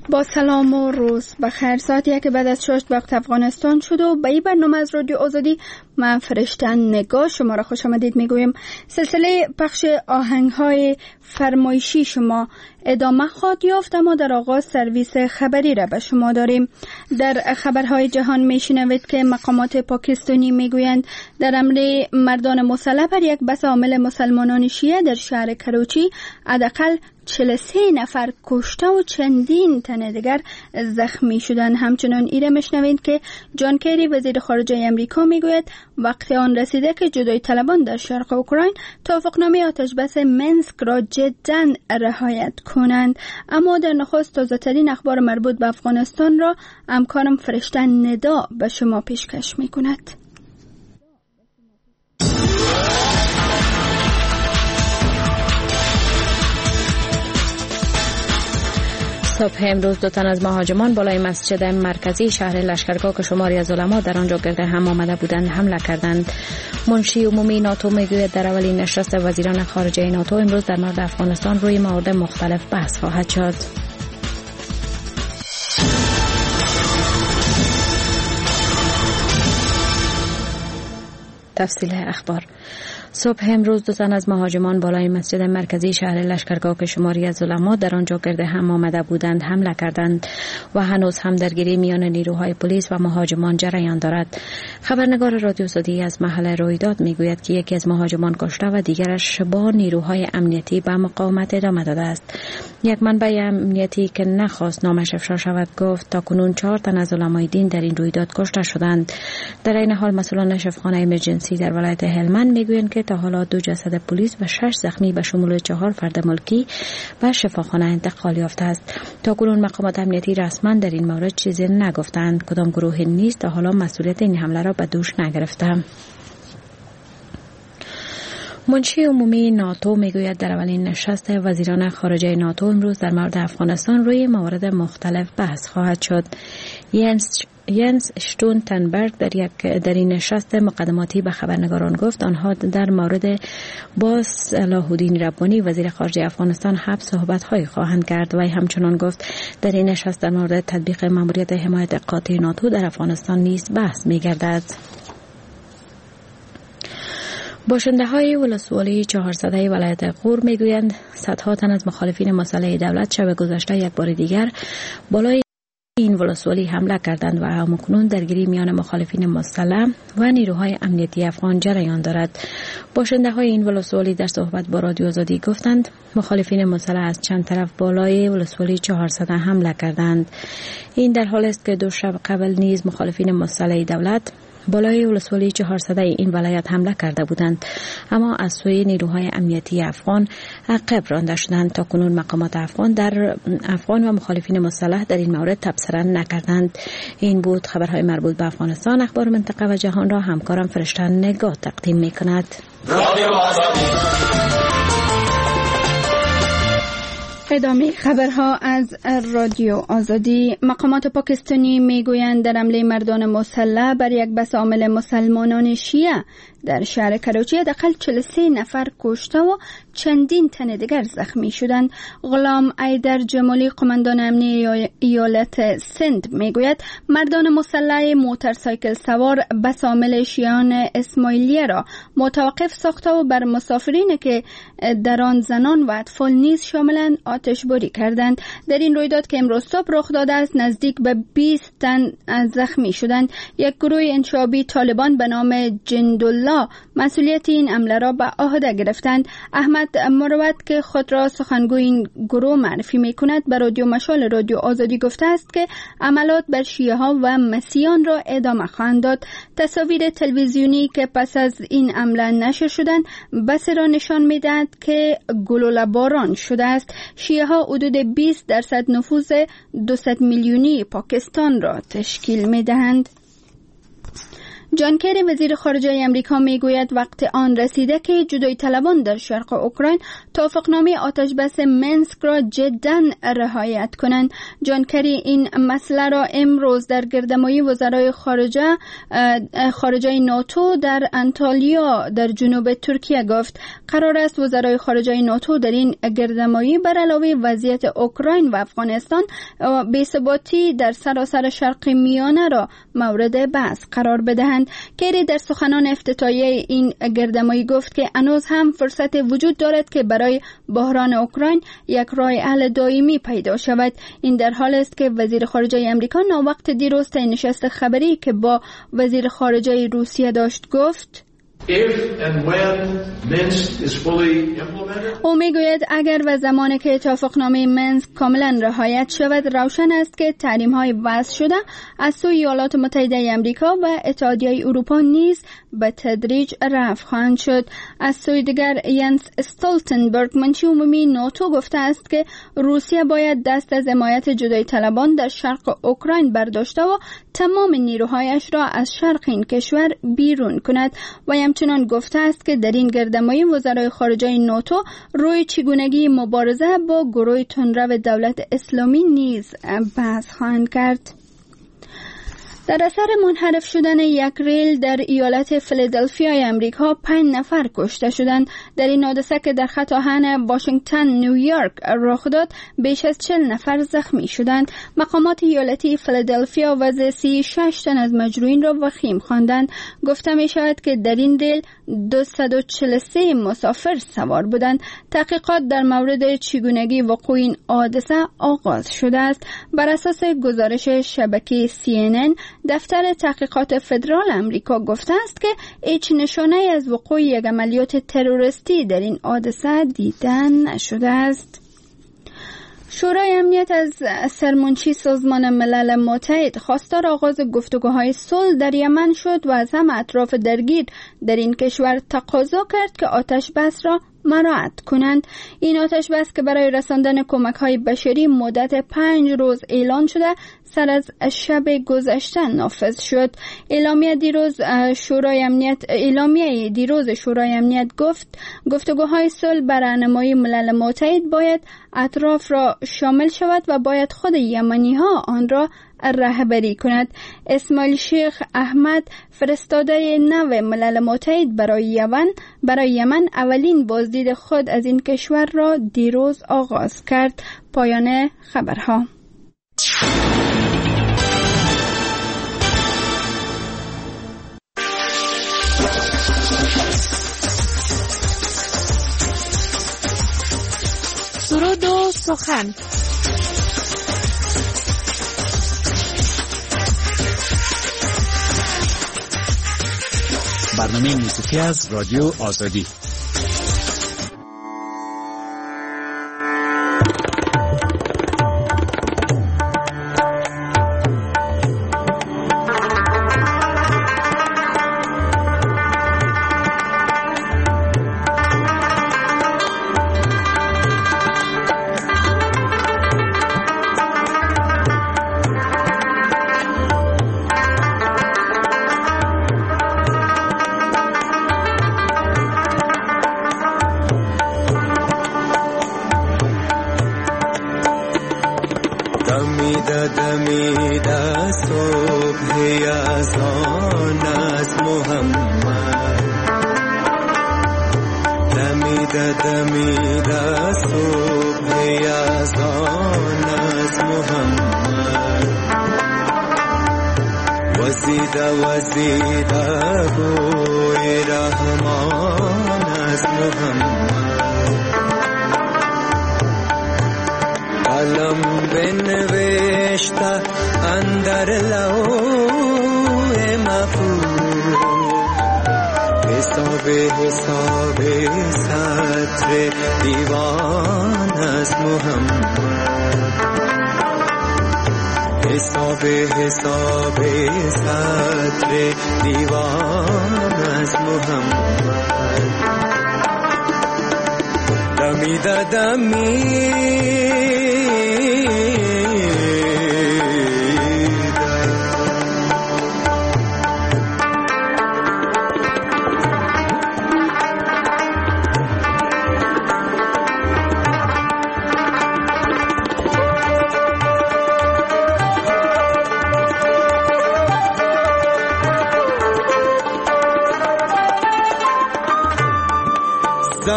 با سلام و روز بخیر. ساعت 1 بعد از 6 وقت افغانستان شد و به این برنامه از رادیو آزادی من فرشته نگاه شما را خوش آمدید میگویم. سلسله پخش آهنگ‌های فرمایشی شما ادامه خواهد یافت، اما در آغاز سرویس خبری را به شما داریم. در خبرهای جهان میشنوید که مقامات پاکستانی میگویند در حمله مردان مسلح بر یک بس حامل مسلمانان شیعه در شهر کراچی حداقل 43 نفر کشته و چندین تن دیگر زخمی شدند. همچنان ایره میشنوید که جان کری وزیر خارجه امریکا میگوید وقت آن رسیده که جدای طلبان در شرق اوکراین توافقنامه آتش بس منسک را جداً رعایت کنند. اما در نخست تازه ترین اخبار مربوط به افغانستان را همکارم فرشته ندا به شما پیشکش میکند. صبح امروز 2 تن از مهاجمان بالای مسجد مرکزی شهر لشکرگاه که شماری از علما در آنجا گرد هم آمده بودند حمله کردند. منشی عمومی ناتو میگوید در اولین نشست وزیران خارجه ناتو امروز در مورد افغانستان روی موارد مختلف بحث خواهد شد. تفصیل اخبار. صبح امروز 2 تن از مهاجمان بالای مسجد مرکزی شهر لشکرگاه که شماری از علما در آنجا گرد هم آمده بودند حمله کردند و هنوز هم درگیری میان نیروهای پلیس و مهاجمان جریان دارد. خبرنگار رادیو آزادی از محل رویداد میگوید که یکی از مهاجمان کشته و دیگرش با نیروهای امنیتی به مقاومت ادامه داده است. یک منبع امنیتی که نخواست نامش افشا شود گفت تاکنون 4 تن از علمای دین در این رویداد کشته شدند. در این حال مسئولان شفاخانه ایمرجنسی در ولایت هلمند میگویند که تا حالا 2 جسد پلیس و 6 زخمی به شمول 4 فرد ملکی به شفاخانه انتقال یافته است. تاکنون مقامات امنیتی رسما در این مورد چیزی نگفتند. کدام گروه نیز تا حالا مسئولیت این حمله را به دوش نگرفته. منشی عمومی ناتو میگوید در اولین نشست وزیران خارجه ناتو امروز در مورد افغانستان روی موارد مختلف بحث خواهد شد. ینس شتولتنبرگ در این نشست مقدماتی به خبرنگاران گفت آنها در مورد با صلاح الدین ربانی وزیر خارجه افغانستان صحبت‌هایی خواهند کرد. و همچنان گفت در این نشست در مورد تطبیق ماموریت حمایت قاطع ناتو در افغانستان نیز بحث می‌گردد. باشنده‌های ولسوالی 400 ولایت غور میگویند صدها تن از مخالفین مسلح دولت شب گذشته یک بار دیگر بالای این ولسوالی حمله کردند و همکنون درگیری میان مخالفین مسلح و نیروهای امنیتی افغان جریان دارد. باشنده‌های این ولسوالی در صحبت با رادیو آزادی گفتند مخالفین مسلح از چند طرف بالای ولسوالی 400 حمله کردند. این در حالی است که 2 شب قبل نیز مخالفین مسلح دولت بالای ولسوالی 400 این ولایت حمله کرده بودند، اما از سوی نیروهای امنیتی افغان عقب رانده شدند. تا کنون مقامات افغان و مخالفین مسلح در این مورد تبصره نکردند. این بود خبرهای مربوط به افغانستان. اخبار منطقه و جهان را همکارم فرشته نگاه تقدیم می‌کند. ادامه خبرها از رادیو آزادی. مقامات پاکستانی میگویند در حمله مردان مسلح بر یک بس حامل مسلمانان شیعه در شهر کراچی حداقل 43 نفر کشته و چندین تن دیگر زخمی شدند. غلام ایدر جمالی قماندان امنی ایالت سند میگوید مردان مسلح موتورسایکل سوار بس حامل شیعان اسماعیلیه را متوقف ساخته و بر مسافرین که در آن زنان و اطفال نیز شاملند آتشباری کردند. در این رویداد که امروز صبح رخ داده است نزدیک به 20 تن زخمی شدند. یک گروه انشابی طالبان به نام جندالله مسئولیت این حمله را به عهده گرفتند. احمد مروت که خود را سخنگوی این گروه معرفی میکند به رادیو مشال رادیو آزادی گفته است که عملات بر شیعه ها و مسیحیان را ادامه خواهند داد. تصاویر تلویزیونی که پس از این حمله نشر شدند بس را نشان میدهد که گلوله باران شده است. شیعه ها حدود 20% نفوذ 200 میلیونی پاکستان را تشکیل میدهند. جان کری وزیر خارجه امریکا میگوید وقت آن رسیده که جدایی طلبان در شرق اوکراین توافقنامه آتش بس منسک را جدا رعایت کنند. جان کری این مسئله را امروز در گردمایی وزرای خارجه ناتو در انتالیا در جنوب ترکیه گفت. قرار است وزرای خارجه ناتو در این گردمایی بر علاوه وضعیت اوکراین و افغانستان و بی‌ثباتی در سراسر شرق میانه را مورد بحث قرار بدهند. کری در سخنان افتتاحیه این گردمایی گفت که هنوز هم فرصت وجود دارد که برای بحران اوکراین یک راه حل دائمی پیدا شود. این در حال است که وزیر خارجه امریکا ناوقت دیروز طی نشست خبری که با وزیر خارجه روسیه داشت گفت او میگوید اگر و زمانی که توافقنامه منسک کاملا رعایت شود روشن است که تحریم‌های وضع شده از سوی ایالات متحده آمریکا و اتحادیه اروپا نیز به تدریج رفع خواهند شد. از سوی دیگر ینس استولتنبرگ منشی عمومی ناتو گفته است که روسیه باید دست از حمایت جدایی طلبان در شرق اوکراین برداشته و تمام نیروهایش را از شرق این کشور بیرون کند و همچنان گفته است که در این گردمایی وزرای خارجه ناتو روی چگونگی مبارزه با گروه تندرو دولت اسلامی نیز بحث خواهند کرد. در اثر منحرف شدن یک ریل در ایالت فیلادلفیا امریکا 5 نفر کشته شدند. در این حادثه که در خط آهن واشنگتن نیویورک رخ داد بیش از 40 نفر زخمی شدند. مقامات ایالتی فیلادلفیا وضع 36 تن از مجروحین را وخیم خواندند. گفته می شود که در این ریل 243 مسافر سوار بودند. تحقیقات در مورد چگونگی وقوع این حادثه آغاز شده است. بر اساس گزارش شبکه CNN دفتر تحقیقات فدرال امریکا گفته است که هیچ نشانه از وقوع یک عملیات تروریستی در این حادثه دیده نشده است. شورای امنیت از سرمنشی سازمان ملل متحد خواستار آغاز گفتگوهای صلح در یمن شد و از همه اطراف درگیر در این کشور تقاضا کرد که آتش بس را مراعات کنند. این آتش بس که برای رساندن کمک‌های بشری مدت 5 روز اعلان شده سر از شب گذشته نافذ شد. اعلامیه دیروز شورای امنیت گفت گفتگوهای صلح بر راهنمایی ملل متحد باید اطراف را شامل شود و باید خود یمنی‌ها آن را رهبری کند. اسماعیل شیخ احمد فرستاده نو ملل متحد برای یمن اولین بازدید خود از این کشور را دیروز آغاز کرد. پایان خبرها. سرود و سخن. برنامه موسیقی از رادیو آزادی. دمیده صبح یزدان از محمد، دمیده صبح یزدان از محمد، وزیده بوی رحمان از محمد، قلم بنوشته اندر لوح محفوظ، حساب سطر دیوان از محمد، حساب سطر دیوان از محمد، دمی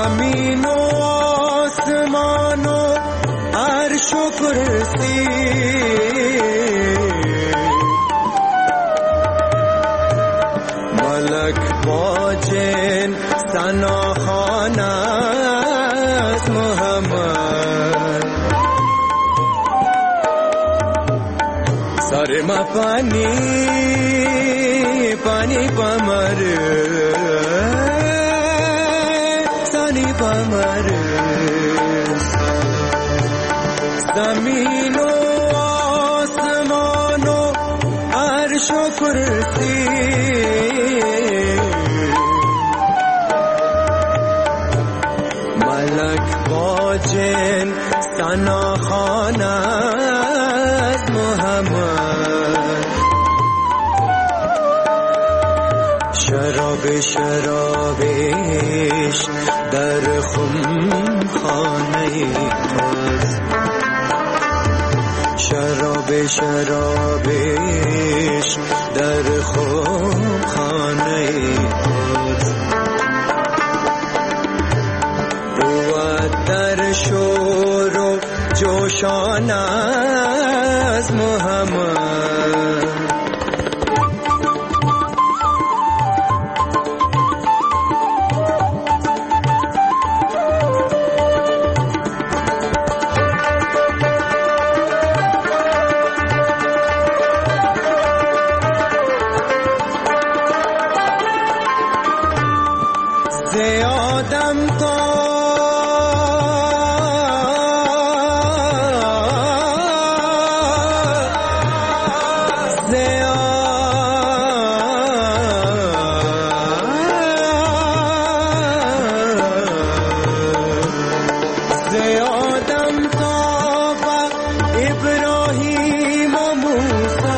زمین و آسمان و عرش و کرسی ملک با جن ثناخوان است محمد سر ما پانی پانی پمر سانی پمر زمین و آسمان و عرش و کرسی ملک با جن ثناخوان است محمد شراب شرابش در خمخانه توست شراب شرابش در خمخانه توست بود در شور و جوشان از محمد آدم تا ابراهیم و موسی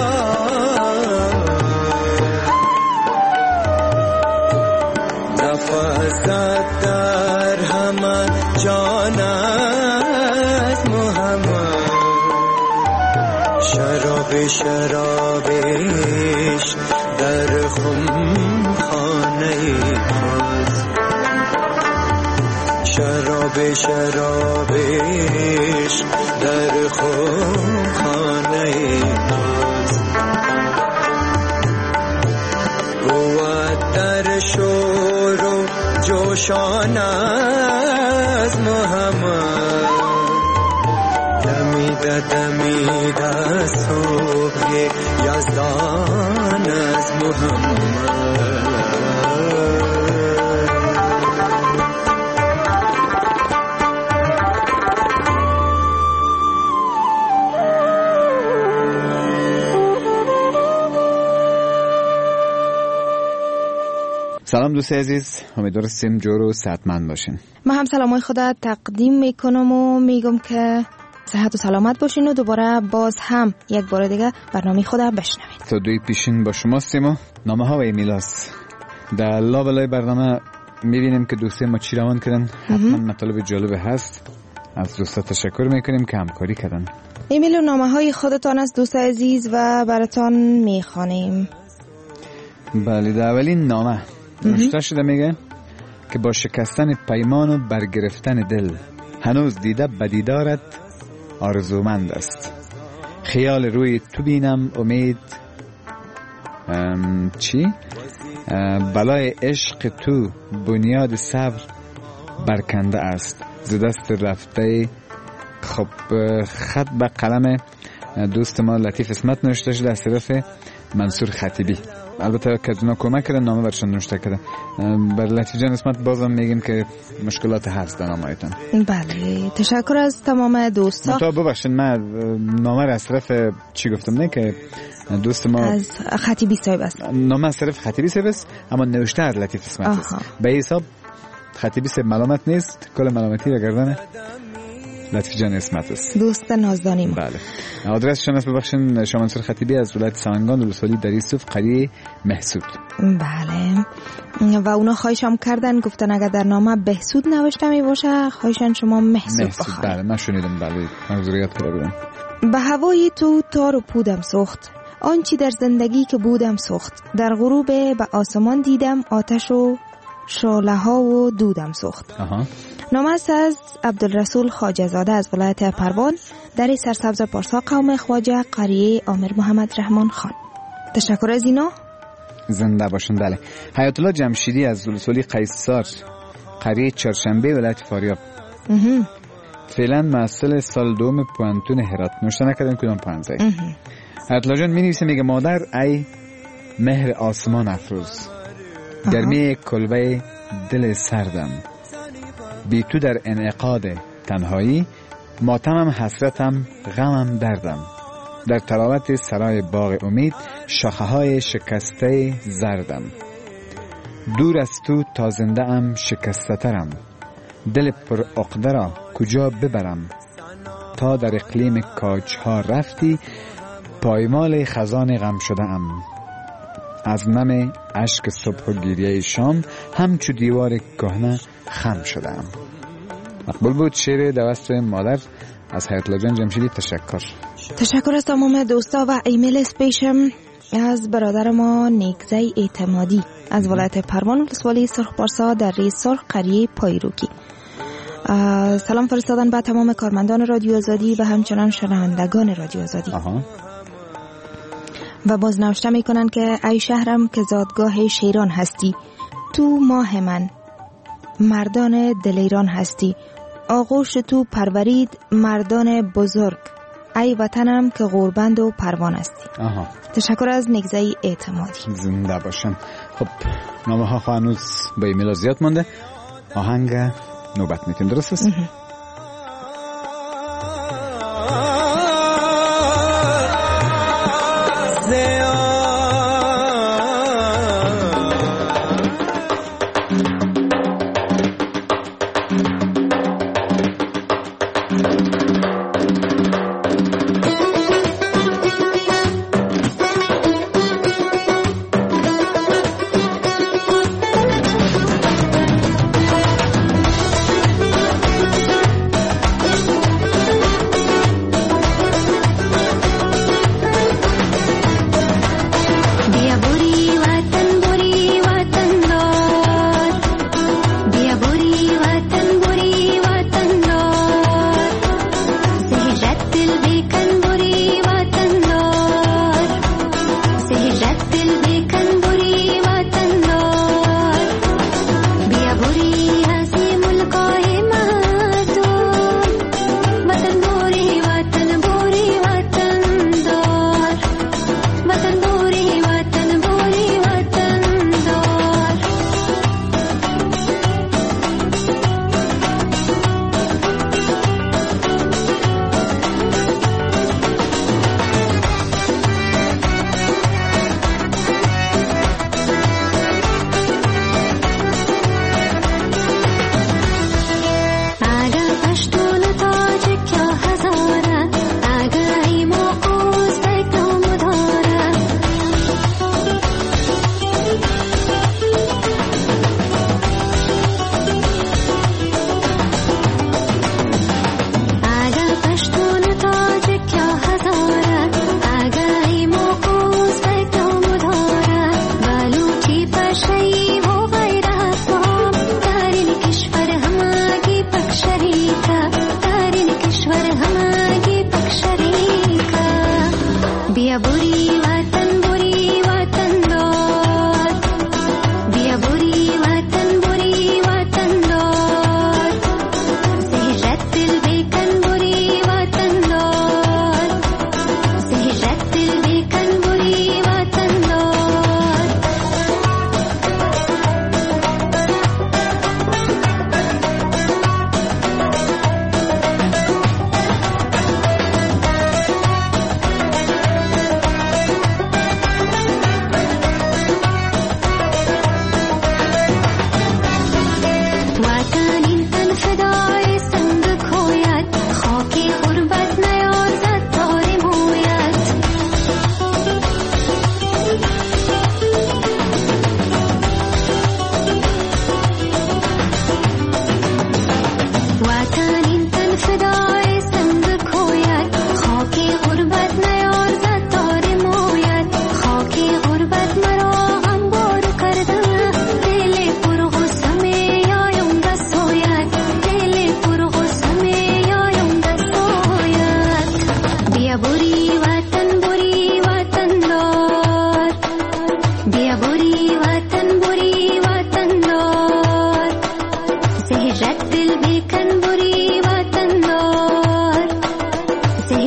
نفست در همه جان از محمد شراب شرابش در خمخانه توست شراب شرابش در خمخانه توست بود در شور و جوشان از محمد دمیده دمیده صبح یزدان از محمد سلام دوست عزیز، امیدوارم جور و صحتمند باشین. من هم سلامای خدا تقدیم میکنم و میگم که صحت و سلامت باشین و دوباره باز هم یک بار دیگه برنامه خدا بشنوید. تا دوی پیشین با شما سیما نامه ها و ایمیل هست. در لابلای برنامه میبینیم که دوستی ما چی روان کردن. حتما مطالب جالب هست. از دوستا تشکر میکنیم که همکاری کردن. ایمیل و نامه های خودتان از دوست عزیز و براتان میخوانیم. بله، در اولین نامه نوشته شده میگه که با شکستن پیمان و برگرفتن دل هنوز دیده بدیدارت آرزومند است. خیال روی تو بینم امید بلای عشق تو بنیاد صبر برکنده است. ز دست رفته. خب خط به قلم دوست ما لطیف اسمت نوشته شده از طرف منصور خطیبی. البته که از اونا کمک کردن نامه برشان نوشته کردن. بر لطیف جان اسمت بازم میگیم که مشکلات هست در نامه‌تان. بله، تشکر از تمام دوستا. تو ببخشید من نامه را از طرف چی گفتم نه که دوست ما از خطیبی صاحب است. نامه از طرف خطیبی صاحب است اما نوشته از لطیف اسمت است. به حساب خطیبی صاحب ملامت نیست، کل ملامتی را گردن لطیف جان اسمت است. دوست نازدانی ما. بله. آدرس شما ببخشید شما منصور خطیبی از ولایت سمنگان ولسوالی در یوسف قریه محسود. بله. و اونا خواهشم کردن گفتن اگر در نامه بهسود نوشته می باشه خواهشان شما محسود بخواهید. بله من شنیدم. بله منظوریت کرده بودم. به هوای تو تار و پودم سوخت، آنچی در زندگی که بودم سوخت. در غروب به آسمان دیدم آتش و شعله ها و دودم سوخت. نامه است از عبدالرسول خواجه زاده از ولایت پروان در سرسبز پارسا قوم خواجه قریه آمر محمد رحمان خان. تشکر از اینا. زنده باشن. بله. حیات الله جمشیدی از ولسوالی قیصار قریه چهارشنبه ولایت فاریاب. فعلا مسئول سال دوم پوانتون هرات. نوشته نکردن کدام پانزه. حیات الله جان می نویسه، میگه مادر ای مهر آسمان افروز، گرمی کلبه دل سردم، بی تو در انعقاد تنهایی، ماتمم حسرتم غمم دردم، در تراوت سرای باغ امید شاخه های شکسته زردم، دور از تو تا زنده ام شکسته ترم، دل پر عقده را کجا ببرم، تا در اقلیم کاج ها رفتی پایمال خزان غم شده ام، از نم اشک صبح و گریه شام همچو دیوار کهنه خم شده ام. مقبول بود شعر دوست مادر از حیات الله جان جمشیدی. تشکر از تمام دوستا و ایمیل اسپیشم از برادر ما نیکزی اعتمادی از ولایت پروان ولسوالی سرخ پارسا در ری سرخ قریه پایروکی. سلام فرستادن به تمام کارمندان رادیو آزادی و همچنان شنوندگان رادیو آزادی. و باز نوشته میکنن که ای شهرم که زادگاه شیران هستی، تو ماه من مردان دل ایران هستی، آغوش تو پرورید مردان بزرگ، ای وطنم که غربند و پروان هستی. تشکر از نگزهی اعتمادی. زنده باشن. خب نامه ها هنوز به ایمیل زیاد مانده. آهنگ نوبت میتیم، درست است؟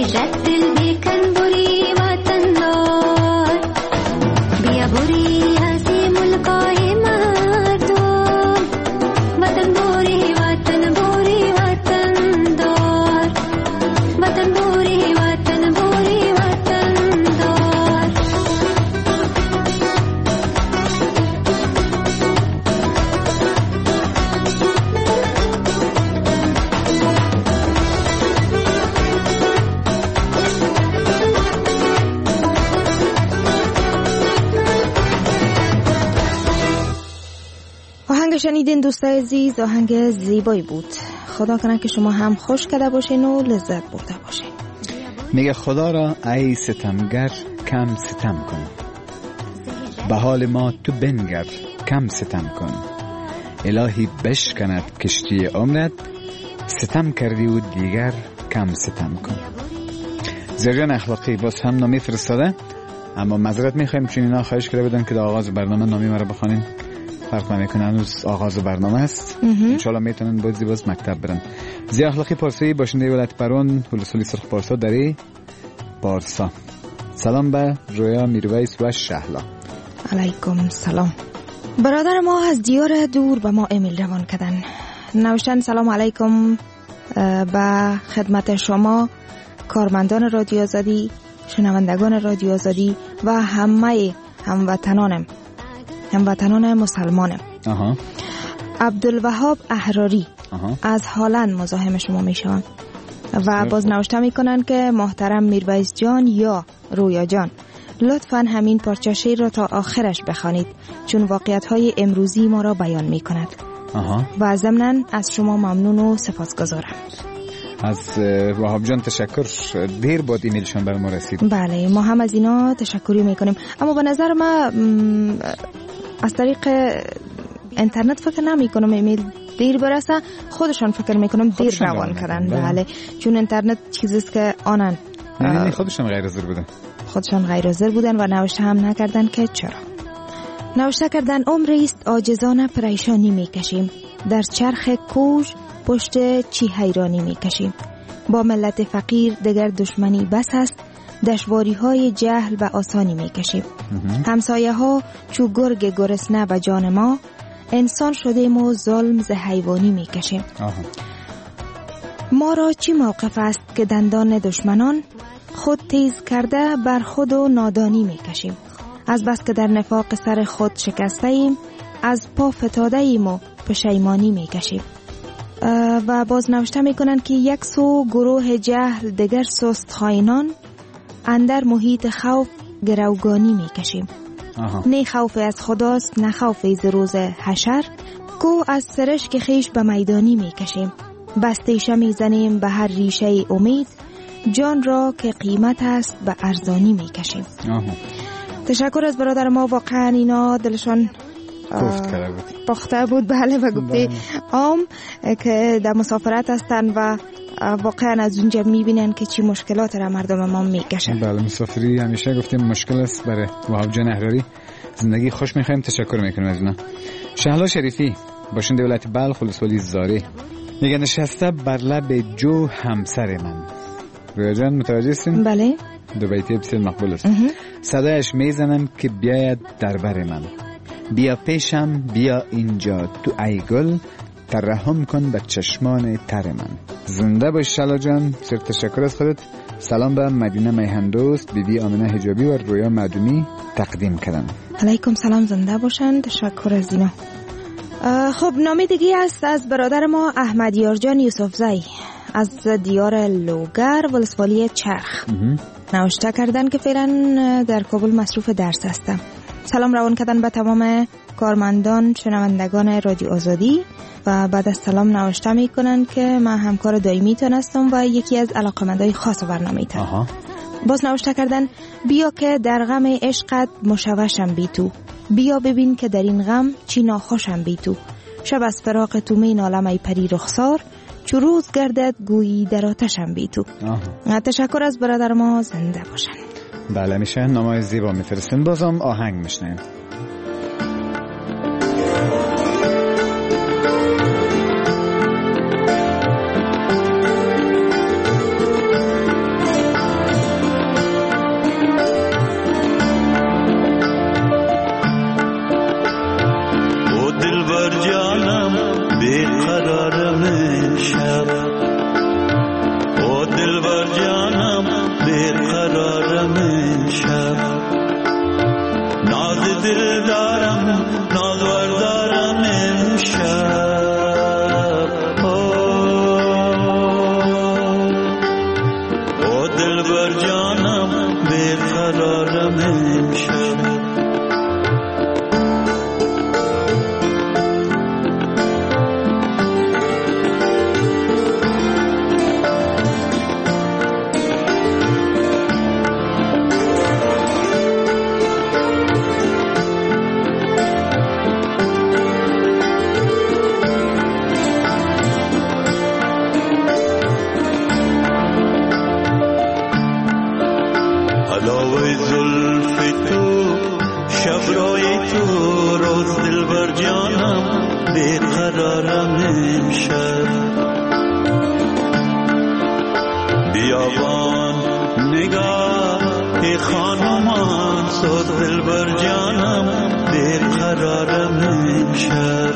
شنیدین دوستای عزیز، آهنگ زیبایی بود. خدا کنه که شما هم خوش کرده باشین و لذت برده باشین. میگه خدا را ای ستمگر کم ستم کن، به حال ما تو بنگر کم ستم کن. الهی بشکند کشتی عمرت، ستم کردی و دیگر کم ستم کن. زیرجان اخلاقی باز هم نامی فرستاده، اما معذرت میخوایم چون اینا خواهش کرده بودن که در آغاز برنامه نامی مرا بخوانیم. فرق نمیکنه، هنوز آغاز برنامه است. انشالله میتونن باز مکتب برن. زی اخلاقی پارسایی باشنده ولایت پرون ولسوالی سرخ پارسا دری پارسا. سلام به رویا میرویس و شهلا. علیکم سلام. برادر ما از دیار دور به ما ایمیل روان کردن. نوشتن سلام علیکم به خدمت شما کارمندان رادیو آزادی، شنوندگان رادیو آزادی و همه هموطنان مسلمان. عبدالوهاب احراری از هالند مزاحم شما میشوند و باز نوشته میکنن که محترم میرویس جان یا رویا جان، لطفاً همین پارچه شعر را تا آخرش بخوانید چون واقعیت‌های امروزی ما را بیان میکند. و ضمناً از شما ممنون و سپاسگزارم. از وهاب جان تشکر. دیر بود ایمیلشان بر ما رسید. بله، ما هم از اینا تشکری میکنیم، اما به نظر ما از طریق اینترنت فکر نمی کنم ایمیل دیر برسه، خودشان فکر میکنم دیر روان کردن. بله، چون اینترنت چیزیست که آنن خودشان غیر حاضر بودن. و نوشته هم نکردن که چرا. نوشته کردن عمری است عاجزانه پریشانی میکشیم، در چرخ کوش پشت چی حیرانی میکشیم. با ملت فقیر دگر دشمنی بس است، دشواری های جهل و آسانی میکشیم. همسایه ها چو گرگ گرسنه به جان ما، انسان شدیم و ظلم ز حیوانی میکشیم. ما را چی موقف است که دندان دشمنان، خود تیز کرده بر خود و نادانی میکشیم. از بس که در نفاق سر خود شکسته ایم، از پا فتاده ایم و پشیمانی میکشیم. و باز نوشته میکنن که یک سو گروه جهل دگر سست خائنان، اندر محیط خوف گروگانی میکشیم. نه خوف از خداست نه خوف از روز حشر، گو از سرشک خیش به میدانی میکشیم. بستیشه میزنیم به هر ریشه امید، جان را که قیمت است به ارزانی میکشیم. تشکر از برادر ما، واقعا اینا دلشان پخته بود. بله، و گفته عام که در مسافرت هستن و واقعا از اونجا میبینن که چی مشکلات را مردم ما میکشن. بله، مسافری همیشه گفتیم مشکل است برای وهاب جان احراری. زندگی خوش میخوایم، تشکر میکنیم از اونا. شهلا شریفی باشنده ولایت بلخ ولسوالی زاره میگه نشسته بر لب جو همسر من. رویا جان متوجه هستین؟ بله، دو بیتی بسیار مقبول است. صدایش میزنم که بیاید در بر من، بیا پیشم بیا اینجا تو ای گل، ترحم کن به چشمان تر من. زنده باش شهلا جان، سر تشکر از خودت. سلام به مدینه میهندوست، بیبی آمنه حجابی و رویا معدومی تقدیم کردن. علیکم سلام، زنده باشن. تشکر از اینا. خب نامی دیگه است از برادر ما احمد یارجان یوسفزی از دیار لوگر ولسوالی چرخ. نوشته کردن که فعلا در کابل مصروف درس هستم. سلام روان کردن به تمام کارمندان شنوندگان رادیو آزادی و بعد از سلام نوشته میکنن که من همکار دائمی تان هستم و یکی از علاقمندای خاص برنامه تان. باز نوشته کردن بیا که در غم عشقت مشوشم بی تو، بیا ببین که در این غم چی ناخوشم بی تو. شب از فراق تو می نالم ای پری رخسار، چو روز گردد گویی در آتشم بی تو. تشکر از برادر ما، زنده باشن. بله، میشه نامای زیبا میفرستن. بازم آهنگ میشنیم. بیقرارم امشب، ناز دل دارم نازور دارم امشب. او دل بر جانم بیقرارم امشب. علاوه زلف تو شبرای تو روز دل بر جانم بیقرارم امشب. بیابان نگاه خانمان سوز دل بر جانم بیقرارم امشب.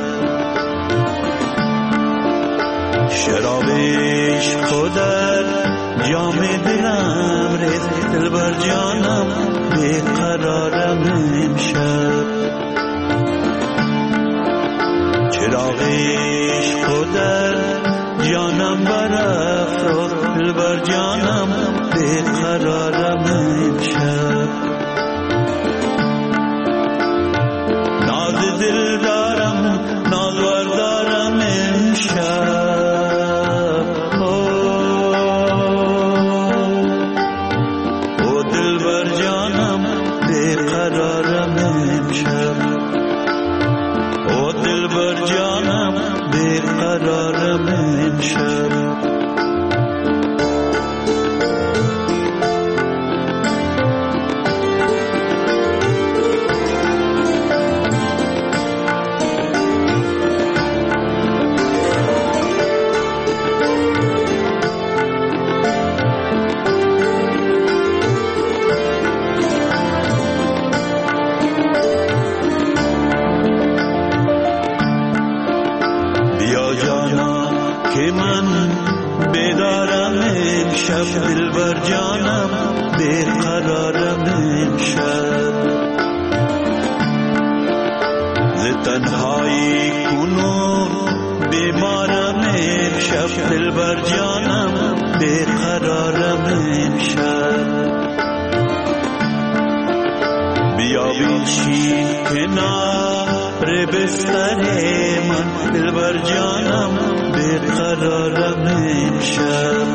شراب عشق در جام دلم ریخت دل بر جانم بیقرارم امشب. چراغ عشق در جانم برافروز دل بر جانم بیقرارم امشب. ناز دل دارم نازور دارم امشب. بیقرارم امشب. او دل بر جانم بیقرارم امشب. که من بیدارم امشب، دل بر جانم بیقرارم امشب. ز تنهایی کنون بیمارم امشب، دل بر جانم بیقرارم امشب. بیا بنشین کنار بستر من، دل بر جانم بیقرارم امشب.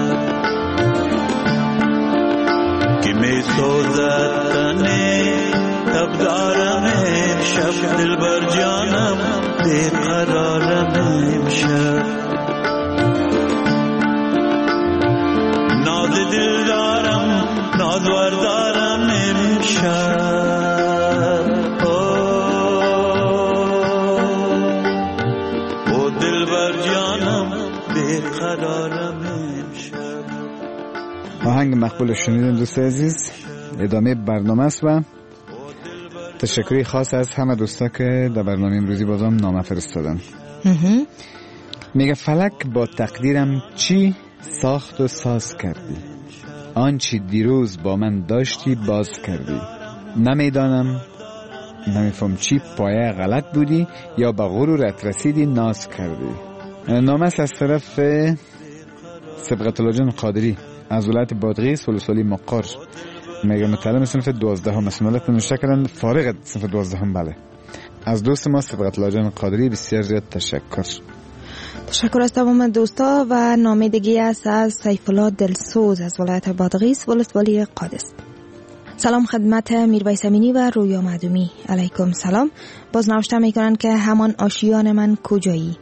که می سوزد تنه تب دارم امشب، دل بر جانم بیقرارم امشب. ناز دل دارم نازور دارم امشب. آهنگ مقبول شنیدیم دوست عزیز. ادامه برنامه است و تشکری خاص از همه دوستا که در برنامه امروزی بازم نامه فرستادن. میگه فلک با تقدیرم چی ساخت و ساز کردی، آنچی دیروز با من داشتی باز کردی. نمیدانم نمیفهم چی پایه غلط بودی یا به غرورت رسیدی ناز کردی. نامه است از طرف سبقت الله جان قادری از ولایت بادغیس ولسوالی مقر. میگه متعلم صنف 12 مسئولیت نوشته کردن، فارغ صنف 12. بله، از دوست ما سبقت الله جان قادری بسیار زیاد تشکر از تمام دوستا. و نامه دیگه است از سیف الله دلسوز از ولایت بادغیس ولسوالی قادس. سلام خدمت میرویس امینی و رویا معدومی. علیکم سلام. باز نوشته میکنن که همان آشیان من کجایی.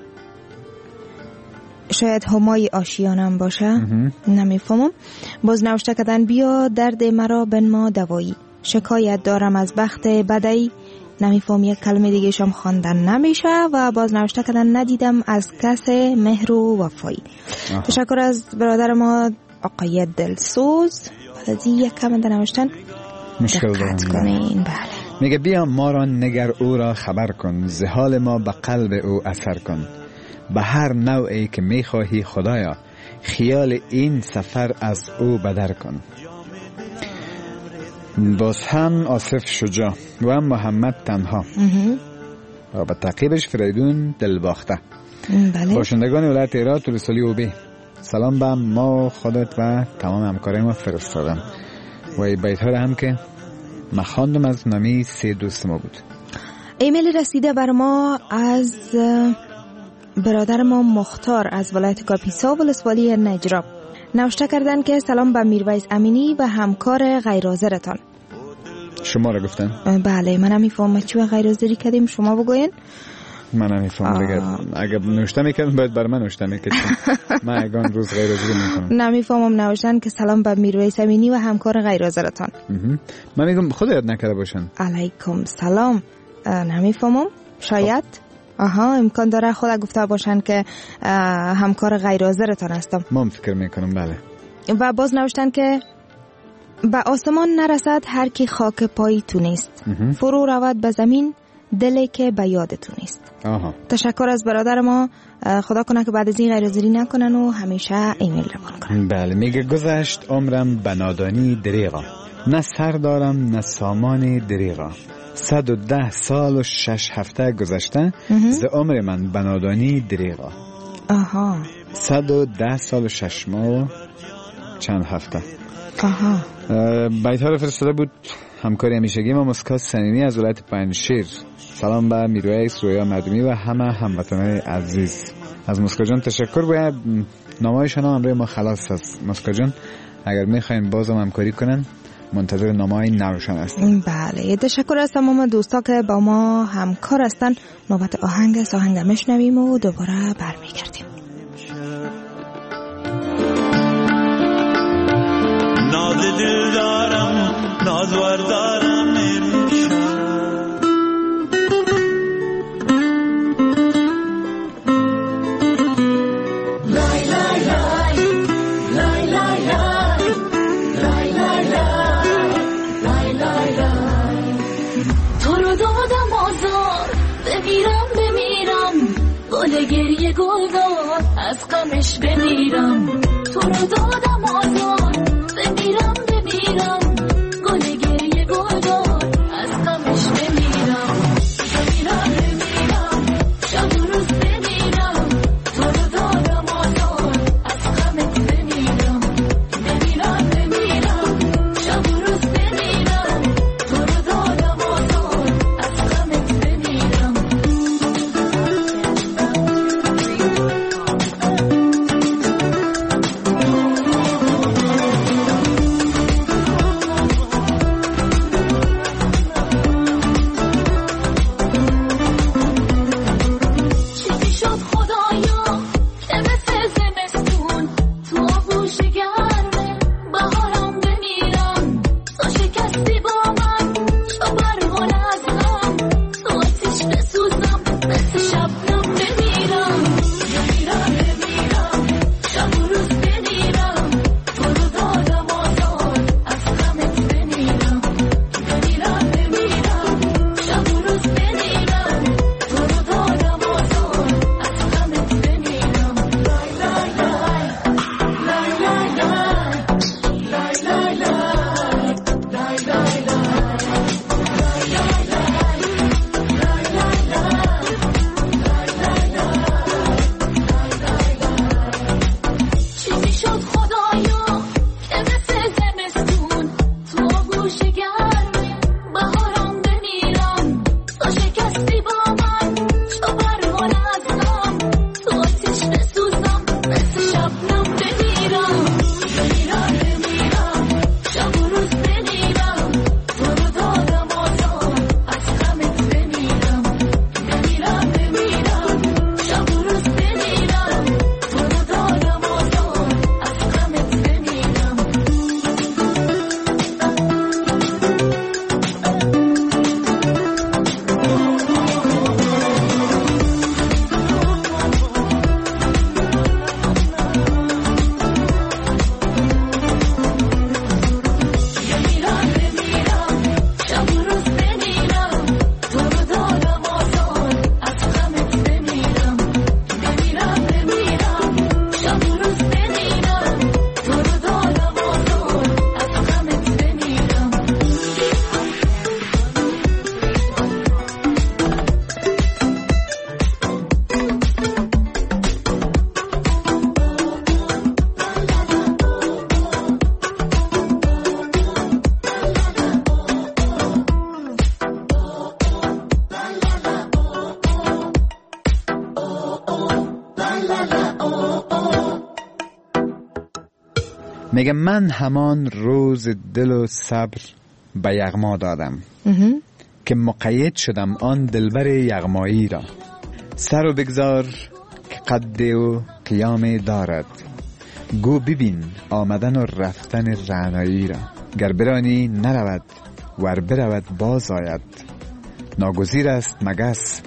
شاید همای آشیانم باشه، نمیفهمم. باز نوشته کردن بیا درد مرا بنما دوایی، شکایت دارم از بخت بدی. نمیفهم، یک کلمه دیگه شم خواندن نمیشه. و باز نوشته کردن ندیدم از کس مهر و وفایی. تشکر از برادر ما آقای دلسوز. از یک کلمه نوشتن مشکل کنین. بله. میگه بیا ما را نگر او را خبر کن، ز حال ما به قلب او اثر کن. به هر نوعی که میخواهی خدایا، خیال این سفر از او بدر کن. باز هم آصف شجاع و محمد تنها و به تعقیبش فریدون دلباخته. بله. باشندگان ولایت هرات طولسالی اوبی، سلام به ما، خودت و تمام همکارای ما فرستادم و این بیت ها هم که ما خواندم از نامی 3 دوست ما بود. ایمیل رسیده بر ما از برادر ما مختار از ولایت کاپیسا ولسوالی نجراب. نوشته کردن که سلام به میرویس امینی و همکار غیرحاضرتان. شما را گفتن؟ بله، من هم میفهمم چی غیرحاضری کردیم، شما بگوین. من هم میفهمم اگر نوشته میکردم باید بر من نوشته میکردم. من اگان روز غیرحاضری میکنم. نمیفهمم نوشتن که سلام به میرویس امینی و همکار غیرحاضرتان. من میگم خود یاد نکرده باشن. علیکم سلام. نمیفهمم، شاید امکان داره خود گفته باشن که همکار غیرحاضرتان هستم. من فکر میکنم بله. و باز نوشتن که به آسمان نرسد هر کی خاک پای تو نیست، فرو رود به زمین دلی که به یاد تو نیست. تشکر از برادر ما، خدا کنه که بعد از این غیرحاضری نکنن و همیشه ایمیل روان کنن. بله، میگه گذشت عمرم به نادانی دریغا، نه سر دارم نه سامان دریغا، 110 سال و 6 هفته گذشته ز عمر من به نادانی دریغا. 110 سال و 6 ماه و چند هفته. بیت ها رو فرستاده بود همکاری همیشگی ما مسکات صمیمی از ولایت پنجشیر. سلام به میرویس رویا مردمی و همه هموطنان عزیز. از مسکات جان تشکر. باید نامه‌هایشان هم روی ما خلاص است. مسکات جان اگر میخواین بازم همکاری کنن منتظر نامه‌های نوشان هستیم. بله، تشکر از تمام دوستا که با ما همکار هستن. نوبت آهنگ میشنویم و دوباره برمیگردیم. ناز دل دارم، نازور دارم امشب، لای لای لای لای لای لای لای لای لای لای. تو رو دادم آزار، بمیرم گل گریه گل دار، از غمش بمیرم. تو رو دادم آزار، بمیرم گل گریه گل دار، از غمش بمیرم شب و روز بمیرم. تو رو دادم آزار، از غمت بمیرم شب و روز بمیرم. تو رو دادم آزار، از غمت بمیرم. میگه من همان روز دل و صبر به یغما دادم که مقید شدم آن دلبر یغمایی را. سر و بگذار که قد و قیام دارد، گو ببین آمدن و رفتن رعنایی را. گر برانی نرود ور برود باز آید، ناگزیر است مگس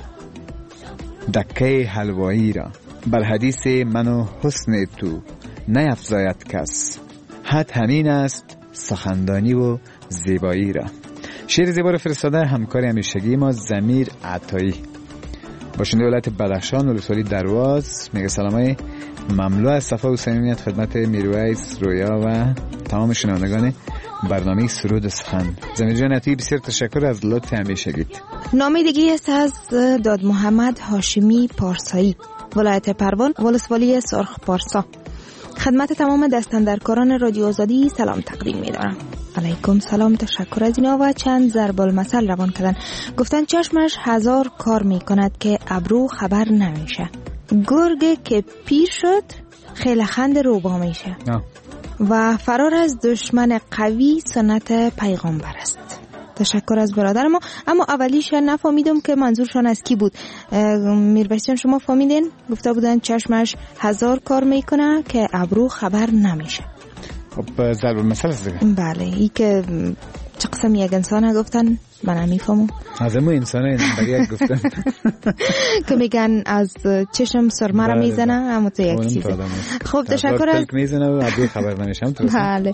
دکه حلوایی را. بر حدیث من و حسن تو نیفزاید کس، حد همین است سخندانی و زیبایی را. شعر زیبا را فرستاده همکار همیشگی ما ضمیر عطایی، باشنده ولایت بدخشان ولسوالی درواز. میگه سلامای مملو از صفا و صمیمیت خدمت میرویس رویا و تمام شنوندگان برنامه سرود سخن. ضمیر جان عطایی بسیار تشکر از لطف همیشگیت. نامه دیگه است از داد محمد هاشمی پارسایی، ولایت پروان ولسوالی سرخ پارسا. خدمت تمام دستاندرکاران رادیو آزادی سلام تقدیم می‌دارم. علیکم سلام، تشکر از اینا و چند ضرب المثل روان کردن. گفتن چشمش 1000 کار میکند که ابرو خبر نمیشه، گرگ که پیر شد خیلخند روبا میشه و فرار از دشمن قوی سنت پیغمبر است. تشکر از برادر ما. اما اولیش نفهمیدم که منظورشان از کی بود. میرویس جان شما فهمیدین؟ گفته بودن چشمش 1000 کار میکنه که ابرو خبر نمیشه. خب ضرب المثل است دیگه. بله، ای که چه قسم یک انسان گفتن من نمیفهمم. از امو انسان این بقیه گفتن که میگن از چشم سرمه را میزنه، اما تو یک چیزه. خب تشکر از میزنه و ابرو خبر نمیشم. بله،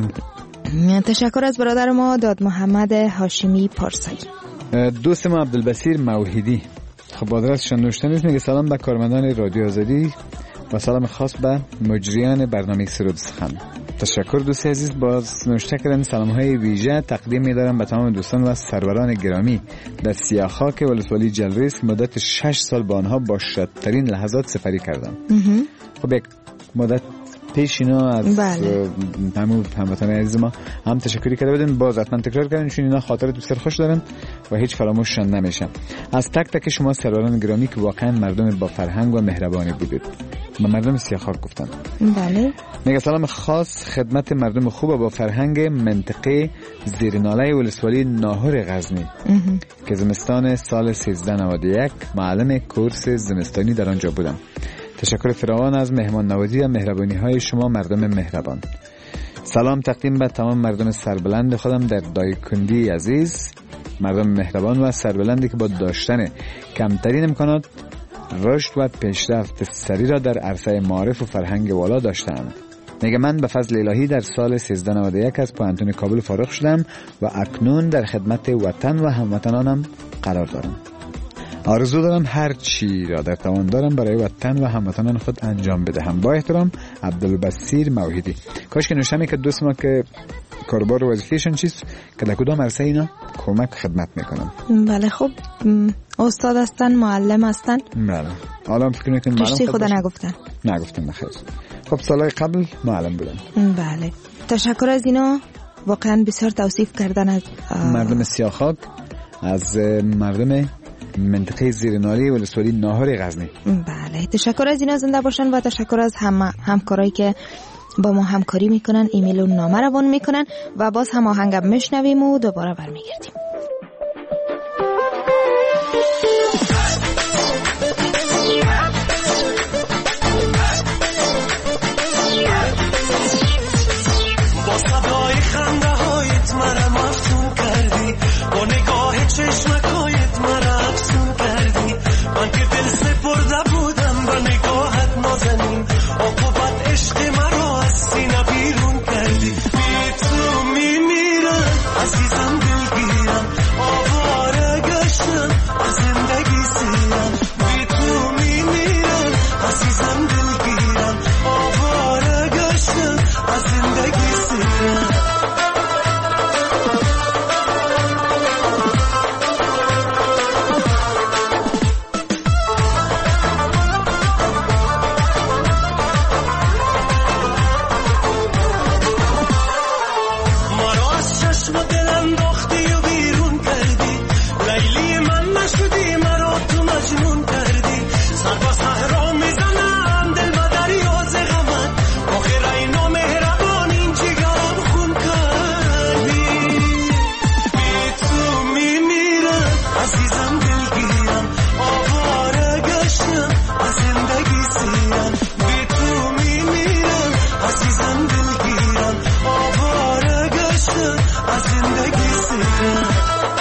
تشکر از برادر ما داد محمد هاشمی پارسایی. دوست ما عبدالبصیر موحدی، خب آدرسشان نوشته نیست. میگه سلام به کارمندان رادیو آزادی و سلام خاص به مجریان برنامه سرود سخن. تشکر دوست عزیز. باز نوشته کردن سلام های ویژه تقدیم می‌دارم به تمام دوستان و سروران گرامی در سیاخاک ولسوالی جلریس. مدت 6 سال با آنها با شادترین لحظات سفری کردم. خب یک مدت پیش اینا از هموطن عزیز ما هم تشکری کرده بودن، باز حتما تکرار کردن چون اینا خاطرات بسیار خوش دارن و هیچ فراموششان نمیشه. از تک تک شما سروران گرامی که واقعا مردم با فرهنگ و مهربانی بودید. به مردم سیاخاک گفتن. بله. میگه سلام خاص خدمت مردم خوب با فرهنگ منطقه زیرناله ولسوالی ناهور غزنی که زمستان سال 1391 معلم کورس زمستانی در آنجا بودم. تشکر فراوان از مهمان نوازی و مهربانی های شما مردم مهربان. سلام تقدیم به تمام مردم سربلند خودم در دایکندی عزیز، مردم مهربان و سربلندی که با داشتن کمترین امکانات رشد و پیشرفت سریع را در عرصه معارف و فرهنگ والا داشتند. میگه من به فضل الهی در سال 1391 از پوهنتون کابل فارغ شدم و اکنون در خدمت وطن و هموطنانم قرار دارم. آرزو دارم هر چی را در توان دارم برای وطن و هموطنان خود انجام بدهم. با احترام عبدالبصیر موحدی. کاش که نوشتم که دوست ما که کاربار وظیفه‌شون چیست که در کدام عرصه اینا کمک خدمت میکنن. بله خب استاد هستن، معلم هستن. بله. حالا فکر میکنم معلم خدا نگفتن بخیر. خب سالهای قبل معلم بودن. بله. تشکر از اینا، واقعا بسیار توصیف کردن از مردم سیاخاک، از مردم منطقه زیرناله ولسوالی ناهور غزنی. بله، تشکر از اینا، زنده باشن و تشکر از همکارایی که با ما همکاری میکنن، ایمیل و نامه روان میکنن و باز هم آهنگم میشنویم و دوباره برمیگردیم. با صدای خنده هایت مرا مفتون کردی، با نگاه چشمکایت مرا افسون کردی. من که دل سپرده بودم به نگاهت نازنین، عاقبت عشق مرا از سینه بیرون کردی. بی تو میمیرم عزیزم، دلگیرم آواره گشتم از زندگی سیرم. بی تو میمیرم عزیزم، دلگیرم آواره گشتم از زندگی سیرم. از زندگی سیرم.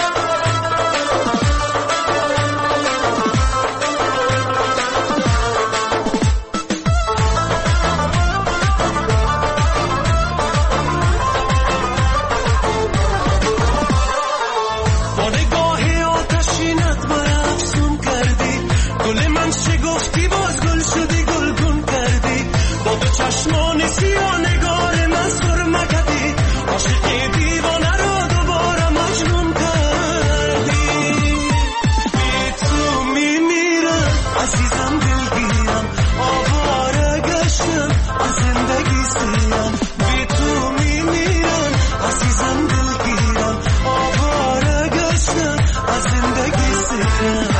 چشمان سیاه نگار مذکور مکدی عاشق دیوانه رو دوباره مجنون کردی. بی تو میمیرم عزیزم دلگیرم آواره گشتم از زندگی سیم. بی تو میمیرم عزیزم دلگیرم آواره گشتم از زندگی سیم.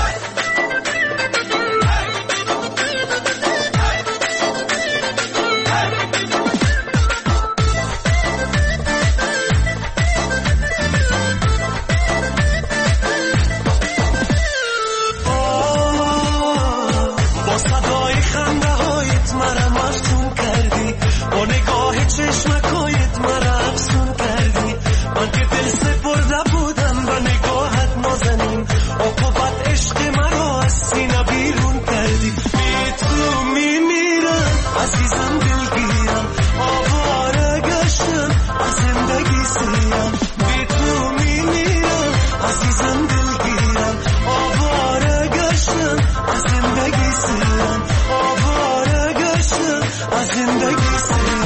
چشمکایت مرا افسون کردی. من که دل سپرده بودم و نگاهت نازنین عقوبت عشق مرا از سینه بیرون کردی. بی تو میمیرم عزیزم دلگیرم آواره گشتم از زندگی سیم. بی تو میمیرم عزیزم دلگیرم آواره گشتم از زندگی سیم. آواره گشتم از زندگی سیم.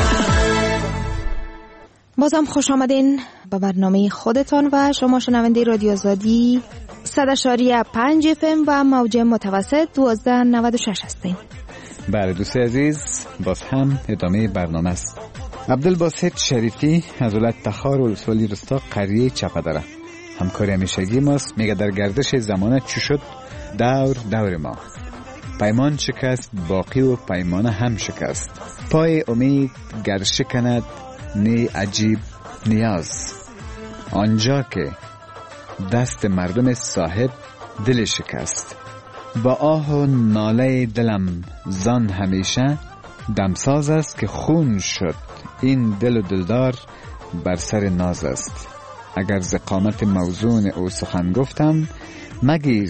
بازم خوش آمدین به برنامه خودتان و شما شنونده رادیو آزادی 100.5 FM و موج متوسط 1296 هستین. بله دوست عزیز، باز هم ادامه برنامه است. عبدالباسط شریفی از ولایت تخار ولسوالی رستا قریه چپدره همکاری همیشگی ماست. میگه در گردش زمانه چی شد دور ما، پیمان شکست باقی و پیمان هم شکست. پای امید گر شکند نی عجیب نیاز، آنجا که دست مردم صاحب دل شکست. با آه و ناله دلم زان همیشه دمساز است که خون شد این دل و دلدار بر سر ناز است. اگر ز قامت موزون او سخن گفتم مگیر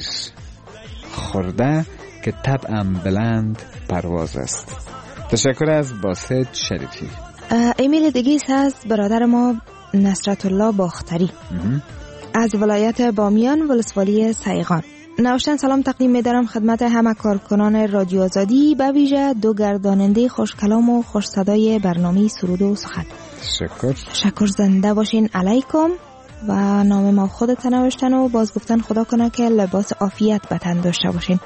خورده که طبعم بلند پرواز است. تشکر از باسط شریفی. ایمیل دیگه از برادر ما نصرت الله باختری از ولایت بامیان ولسوالی سیغان. نوشتن سلام تقدیم می‌دارم خدمت همه کارکنان رادیو آزادی، به ویژه دو گرداننده خوشکلام و خوش صدای برنامه سرود و سخن. شکر زنده باشین علیکم. و نام ما خودت نوشتن و باز گفتن خدا کنه که لباس عافیت به تن داشته باشین.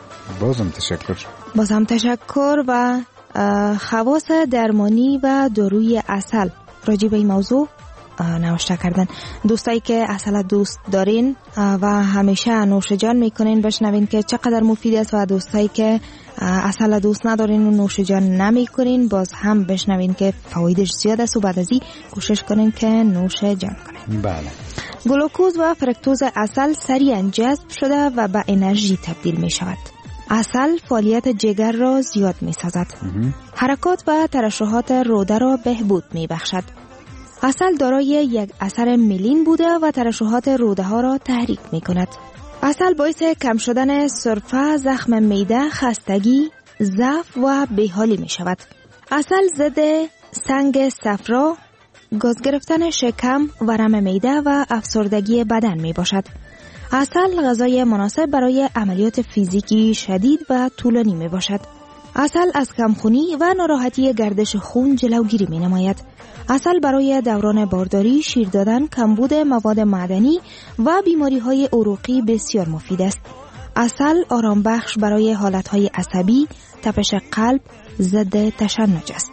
بازم تشکر و خواص درمانی و داروی عسل راجع به این موضوع نوشته کردن. دوستایی که عسل دوست دارین و همیشه نوش جان میکنین بشنوین که چقدر مفید است و دوستایی که عسل دوست ندارین و نوش جان نمیکنین باز هم بشنوین که فوایدش زیاد است و بعد از این کوشش کنین که نوش جان کنین. بله. گلوکوز و فرکتوز عسل سریعا جذب شده و به انرژی تبدیل می شود. عسل فعالیت جگر را زیاد می سازد. حرکات و ترشحات روده را بهبود می بخشد. عسل دارای یک اثر ملین بوده و ترشحات روده ها را تحریک می کند. عسل باعث کم شدن سرفه، زخم معده، خستگی، ضعف و بیحالی می شود. عسل ضد سنگ صفرا، گاز گرفتن شکم، ورم معده و افسردگی بدن می باشد. عسل غذای مناسب برای عملیات فیزیکی شدید و طولانی می باشد. عسل از کمخونی و ناراحتی گردش خون جلوگیری می نماید. عسل برای دوران بارداری، شیر دادن، کمبود مواد معدنی و بیماری های عروقی بسیار مفید است. عسل آرام بخش برای حالت های عصبی، تپش قلب، ضد تشنج است.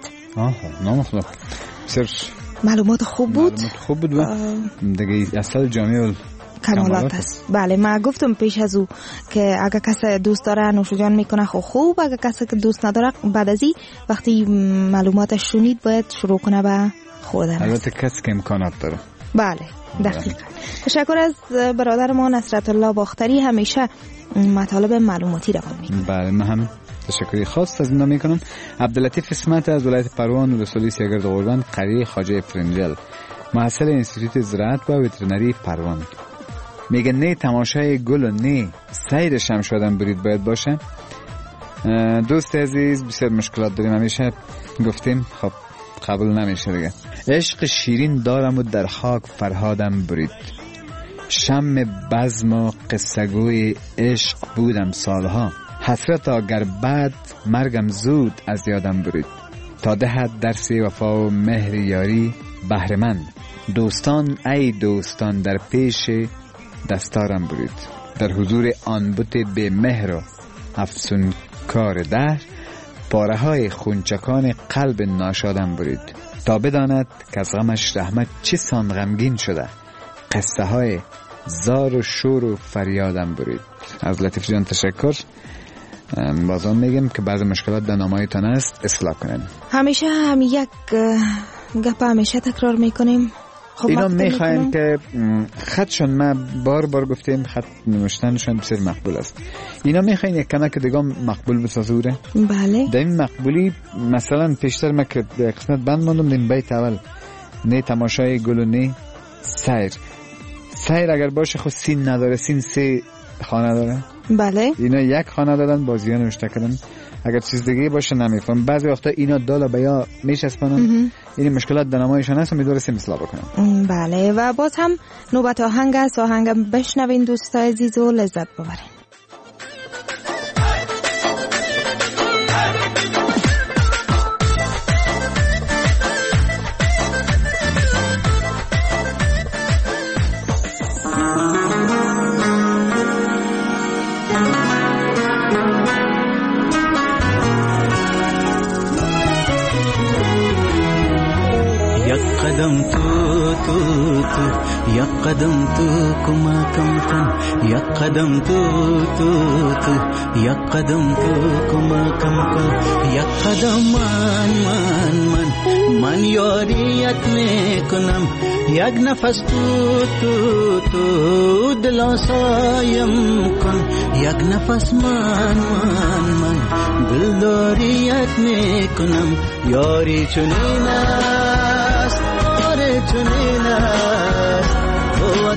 معلومات خوب بود و دیگه عسل جامع کمالات است. بله، من گفتم پیش از او که اگه کسی دوست داره نوش جان میکنه خوب، اگه کسی که دوست نداره بعد از این وقتی معلوماتش شنید باید شروع کنه به خوردن. البته کسی که امکانات داره. بله دقیقاً. تشکر از برادر ما نصرت الله باختری، همیشه مطالب معلوماتی روان میکنه. بله، من هم تشکری خاص از اینا میکنم. عبداللطیف اسمت از ولایت پروان ولسوالی سیاگرد قربان قریه خواجه فرنجل محصل انستیتوت زراعت و وترنری پروان. میگه نه تماشای گل و نه سیرش هم شدن برید باید باشه. دوست عزیز بسیار مشکلات داریم، همیشه گفتیم خب قبول نمیشه دیگه. عشق شیرین دارم و در خاک فرهادم برید، شم بزم و قصه‌گوی عشق بودم سالها، حسرت اگر بعد مرگم زود از یادم برید، تا دهد درس وفا و مهر یاری بهر من، دوستان ای دوستان در پیش دستارم برید، در حضور آن بت به مهر و افسون کار دهر، پاره های خونچکان قلب ناشادم برید، تا بداند که از غمش رحمت چه سان غمگین شده، قصه های زار و شور و فریادم برید. از لطیف جان تشکر. بازم میگم که بعض مشکلات در نامه‌تان است اصلاح کنین. همیشه هم یک گپ همیشه تکرار میکنیم. خب اینا میخوایم که خطشون ما بار گفتیم خط نوشتنشون بسیار مقبول است. اینا میخواین یک کمک دیگه مقبول بسازوره؟ بله. در این مقبولی مثلا پیشتر ما که قسمت بند ماندم در بیت اول نه تماشای گل و نه سیر اگر باشه خود سین نداره، سین 3 خانه داره. بله. اینا یک خانه دادن بازیان نوشته کردن. اگر چیز دیگه باشه نمیفهم. بعضی وقتا اینا دالا بیا میشسپانن. این مشکلات در نمایشان هست و میدونستیم اصلاح بکنم. بله و باز هم نوبت آهنگ است. آهنگ بشنوین دوستای عزیز و لذت ببرین. قدم تو یک قدم تو کمکم کن، یک قدم تو یک قدم تو کمکم کن، یک قدم من یاریت میکنم، یک نفس تو دل آسایم کن، یک نفس من دلداریت میکنم، یاری چنین است چنین است او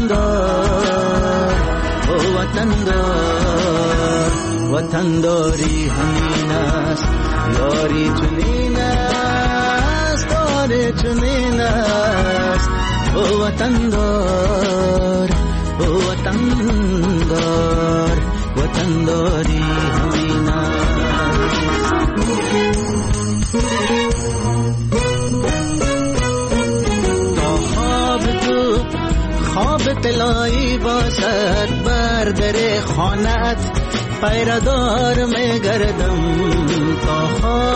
وطنداری همین است، یاری چنین است یاری چنین است او وطنداری همین است. خواب طلایی باشد بر در خانت پیردار میگردم، تا